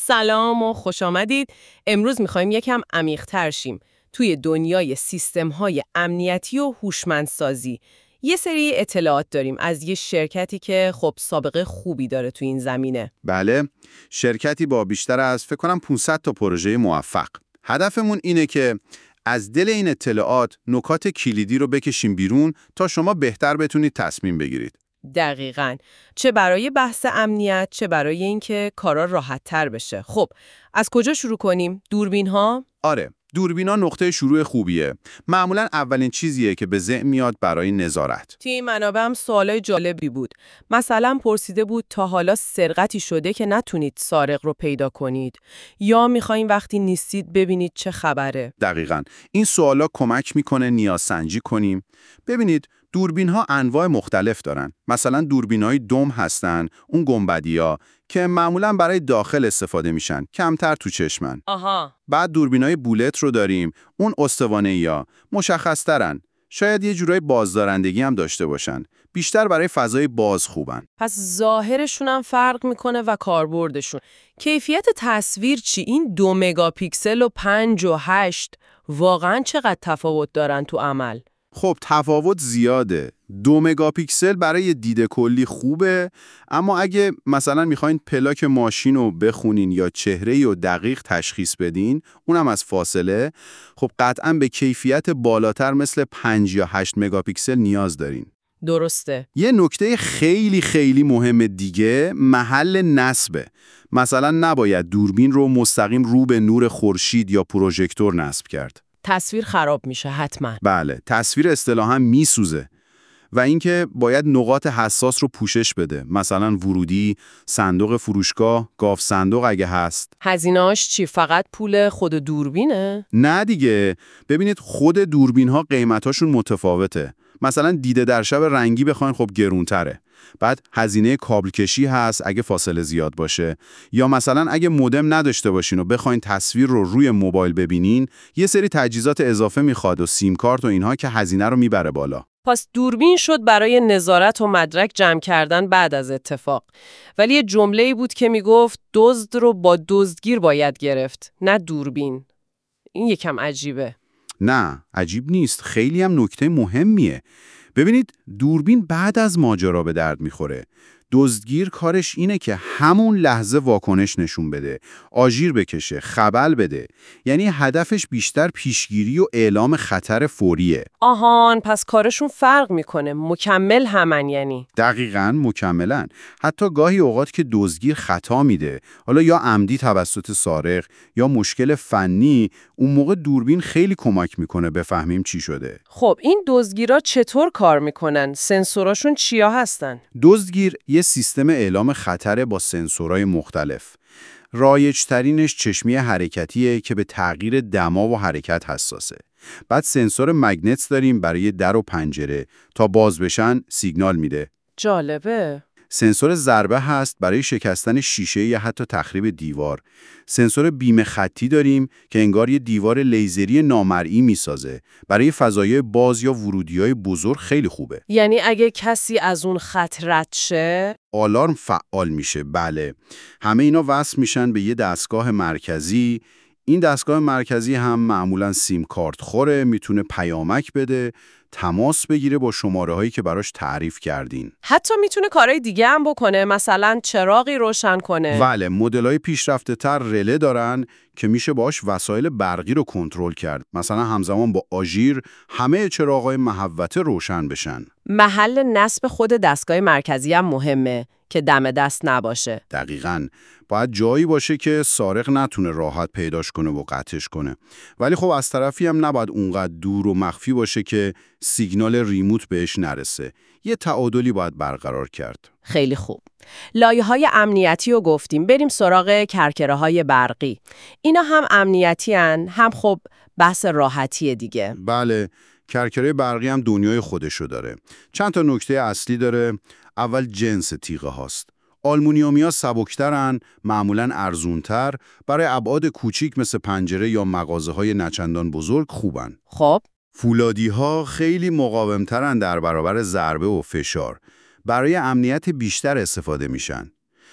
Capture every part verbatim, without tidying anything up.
سلام و خوش آمدید. امروز می‌خوایم یکم عمیق‌تر شیم توی دنیای سیستم‌های امنیتی و هوشمندسازی. یه سری اطلاعات داریم از یه شرکتی که خب سابقه خوبی داره تو این زمینه. بله، شرکتی با بیشتر از فکر کنم پانصد تا پروژه موفق. هدفمون اینه که از دل این اطلاعات نکات کلیدی رو بکشیم بیرون تا شما بهتر بتونید تصمیم بگیرید. دقیقاً. چه برای بحث امنیت، چه برای اینکه کارا راحت‌تر بشه. خب، از کجا شروع کنیم؟ دوربین‌ها؟ آره، دوربینا نقطه شروع خوبیه. معمولاً اولین چیزیه که به ذهن میاد برای نظارت. توی این منابع هم سوالای جالبی بود. مثلا پرسیده بود تا حالا سرقتی شده که نتونید سارق رو پیدا کنید، یا میخواین وقتی نیستید ببینید چه خبره. دقیقاً. این سوالا کمک میکنه نیازسنجی کنیم. ببینید، دوربین‌ها انواع مختلف دارن. مثلا دوربین‌های دم هستن، اون گنبدی‌ها که معمولاً برای داخل استفاده میشن، کمتر تو چشمن. آها. بعد دوربینای بولت رو داریم، اون استوانه‌ای‌ها مشخص‌ترن. شاید یه جورای بازدارندگی هم داشته باشن. بیشتر برای فضای باز خوبن. پس ظاهرشون هم فرق میکنه و کاربردشون. کیفیت تصویر چی؟ این دو مگاپیکسل و پنج و هشت واقعا چقدر تفاوت دارن تو عمل؟ خب تفاوت زیاده. دو مگاپیکسل برای دید کلی خوبه، اما اگه مثلا میخواین پلاک ماشین رو بخونین یا چهره رو دقیق تشخیص بدین، اونم از فاصله، خب قطعاً به کیفیت بالاتر مثل پنج یا هشت مگاپیکسل نیاز دارین. درسته. یه نکته خیلی خیلی مهم دیگه محل نصبه. مثلا نباید دوربین رو مستقیم رو به نور خورشید یا پروژکتور نصب کرد. تصویر خراب میشه حتما. بله، تصویر اصطلاحاً میسوزه. و اینکه باید نقاط حساس رو پوشش بده. مثلا ورودی، صندوق فروشگاه، گاف صندوق اگه هست. هزینه‌اش چی؟ فقط پول خود دوربینه؟ نه دیگه. ببینید خود دوربین ها قیمتاشون متفاوته. مثلا دیده در شب رنگی بخواین خب گرونتره. بعد هزینه کابل کشی هست اگه فاصله زیاد باشه، یا مثلا اگه مودم نداشته باشین و بخواین تصویر رو روی موبایل ببینین، یه سری تجهیزات اضافه میخواد و سیم کارت و اینها که هزینه رو میبره بالا. پس دوربین شد برای نظارت و مدرک جمع کردن بعد از اتفاق. ولی یه جمله‌ای بود که میگفت دزد رو با دزدگیر باید گرفت، نه دوربین. این یکم عجیبه. نه، عجیب نیست. خیلی هم نکته مهمیه. ببینید دوربین بعد از ماجرا به درد میخوره. دزدگیر کارش اینه که همون لحظه واکنش نشون بده، آژیر بکشه، خبل بده. یعنی هدفش بیشتر پیشگیری و اعلام خطر فوریه. آهان، پس کارشون فرق میکنه. مکمل همن یعنی. دقیقاً مکملن. حتی گاهی اوقات که دزدگیر خطا میده، حالا یا عمدی توسط سارق یا مشکل فنی، اون موقع دوربین خیلی کمک میکنه بفهمیم چی شده. خب این دزدگیرا چطور کار میکنن؟ سنسوراشون چیا هستن؟ دزدگیر یه سیستم اعلام خطر با سنسورهای مختلف. رایج‌ترینش چشمی حرکتیه که به تغییر دما و حرکت حساسه. بعد سنسور مگنت داریم برای در و پنجره، تا باز بشن سیگنال میده. جالبه. سنسور ضربه هست برای شکستن شیشه یا حتی تخریب دیوار. سنسور بیم خطی داریم که انگار یه دیوار لیزری نامرئی میسازه. برای فضای باز یا ورودی‌های بزرگ خیلی خوبه. یعنی اگه کسی از اون خط رد شه، آلارم فعال میشه. بله. همه اینا وصل میشن به یه دستگاه مرکزی. این دستگاه مرکزی هم معمولاً سیم کارت خوره، میتونه پیامک بده، تماس بگیره با شماره هایی که براش تعریف کردین. حتی میتونه کارهای دیگه هم بکنه، مثلا چراغی روشن کنه. بله، مدل‌های پیشرفته تر رله دارن که میشه باش وسایل برقی رو کنترل کرد. مثلا همزمان با آژیر همه چراغ‌های محوطه روشن بشن. محل نصب خود دستگاه مرکزی هم مهمه که دم دست نباشه. دقیقاً. باید جایی باشه که سارق نتونه راحت پیداش کنه و قطعش کنه. ولی خب از طرفی هم نباید اونقدر دور و مخفی باشه که سیگنال ریموت بهش نرسه. یه تعادلی باید برقرار کرد. خیلی خوب. لایه‌های امنیتی رو گفتیم. بریم سراغ کرکره‌های برقی. اینا هم امنیتی هن، هم خب بحث راحتیه دیگه. بله، کرکره برقی هم دنیای خودشو داره. چند تا نکته اصلی داره. اول جنس تیغه هاست. آلومینیومیا سبکترن، معمولاً ارزونتر، برای ابعاد کوچیک مثل پنجره یا مغازه‌های نچندان بزرگ خوبن. خب فولادی‌ها خیلی مقاومترن در برابر ضربه و فشار. برای امنیت بیشتر استفاده میشن.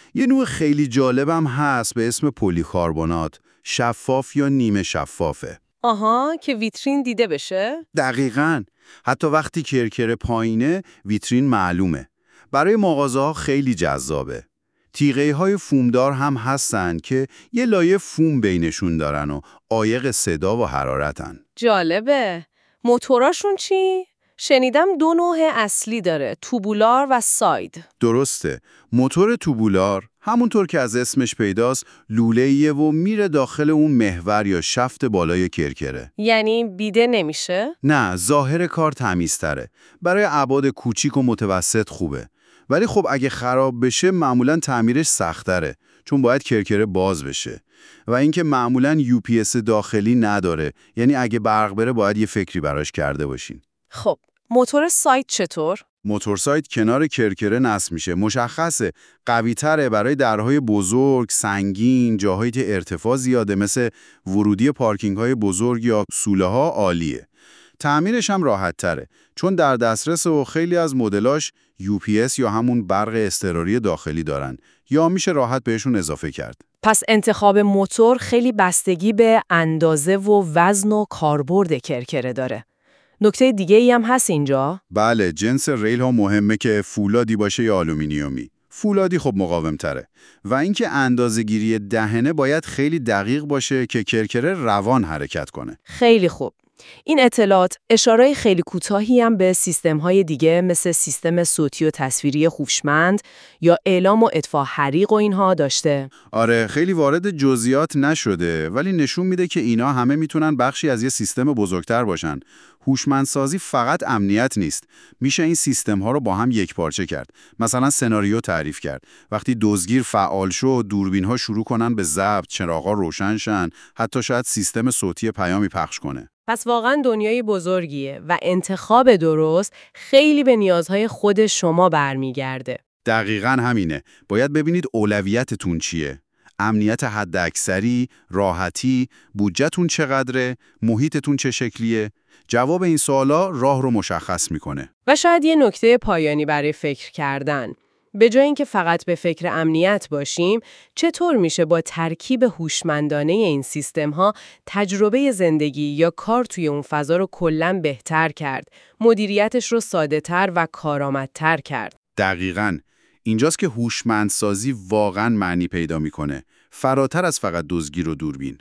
یه نوع خیلی جالبم هست به اسم پلیکاربنات، شفاف یا نیمه شفافه. آها، که ویترین دیده بشه؟ دقیقاً. حتی وقتی کرکره پایینه، ویترین معلومه. برای مغازه‌ها خیلی جذابه. تیغه‌های فومدار هم هستن که یه لایه فوم بینشون دارن و عایق صدا و حرارتن. جالبه. موتوراشون چی؟ شنیدم دو نوع اصلی داره، توبولار و ساید. درسته. موتور توبولار همونطور که از اسمش پیداست لوله‌ایه و میره داخل اون محور یا شفت بالای کرکره. یعنی بیده نمیشه؟ نه، ظاهر کار تمیزتره. برای ابعاد کوچیک و متوسط خوبه. ولی خب اگه خراب بشه معمولاً تعمیرش سخت‌تره، چون باید کرکره باز بشه. و اینکه معمولاً یو پی اس داخلی نداره، یعنی اگه برق بره باید یه فکری براش کرده باشین. خب، موتور ساید چطور؟ موتور ساید کنار کرکره نصب میشه. مشخصه، قوی‌تره، برای درهای بزرگ، سنگین، جاهایی که ارتفاع زیاده مثل ورودی پارکینگ‌های بزرگ یا سوله‌ها عالیه. تعمیرش هم راحت تره، چون در دسترس و خیلی از مدلاش یو پی اس یا همون برق اضطراری داخلی دارن یا میشه راحت بهشون اضافه کرد. پس انتخاب موتور خیلی بستگی به اندازه و وزن و کاربرد کرکره داره. نکته دیگه ای هم هست اینجا؟ بله، جنس ریل ها مهمه که فولادی باشه یا آلومینیومی. فولادی خب مقاوم تره. و اینکه اندازه‌گیری دهنه باید خیلی دقیق باشه که کرکره روان حرکت کنه. خیلی خوب. این اطلاعات اشاره خیلی کوتاهی هم به سیستم‌های دیگه مثل سیستم صوتی و تصویری هوشمند یا اعلام و اطفاء حریق و اینها داشته. آره، خیلی وارد جزئیات نشده، ولی نشون میده که اینا همه میتونن بخشی از یه سیستم بزرگتر باشن. هوشمندسازی فقط امنیت نیست. میشه این سیستم‌ها رو با هم یکپارچه کرد. مثلا سناریو تعریف کرد. وقتی دزدگیر فعال شد، دوربین‌ها شروع کنن به ضبط، چراغ‌ها روشن شن، حتی شاید سیستم صوتی پیامی پخش کنه. پس واقعا دنیای بزرگیه و انتخاب درست خیلی به نیازهای خود شما برمیگرده. دقیقاً همینه. باید ببینید اولویتتون چیه. امنیت حداکثری، راحتی، بودجه‌تون چقدره، محیطتون چه شکلیه. جواب این سوالا راه رو مشخص میکنه. و شاید یه نکته پایانی برای فکر کردن. به جای اینکه فقط به فکر امنیت باشیم، چطور میشه با ترکیب هوشمندانه این سیستم‌ها تجربه زندگی یا کار توی اون فضا رو کلاً بهتر کرد، مدیریتش رو ساده‌تر و کارآمدتر کرد؟ دقیقاً. اینجاست که هوشمندسازی واقعاً معنی پیدا میکنه. فراتر از فقط دزدگیر و دوربین.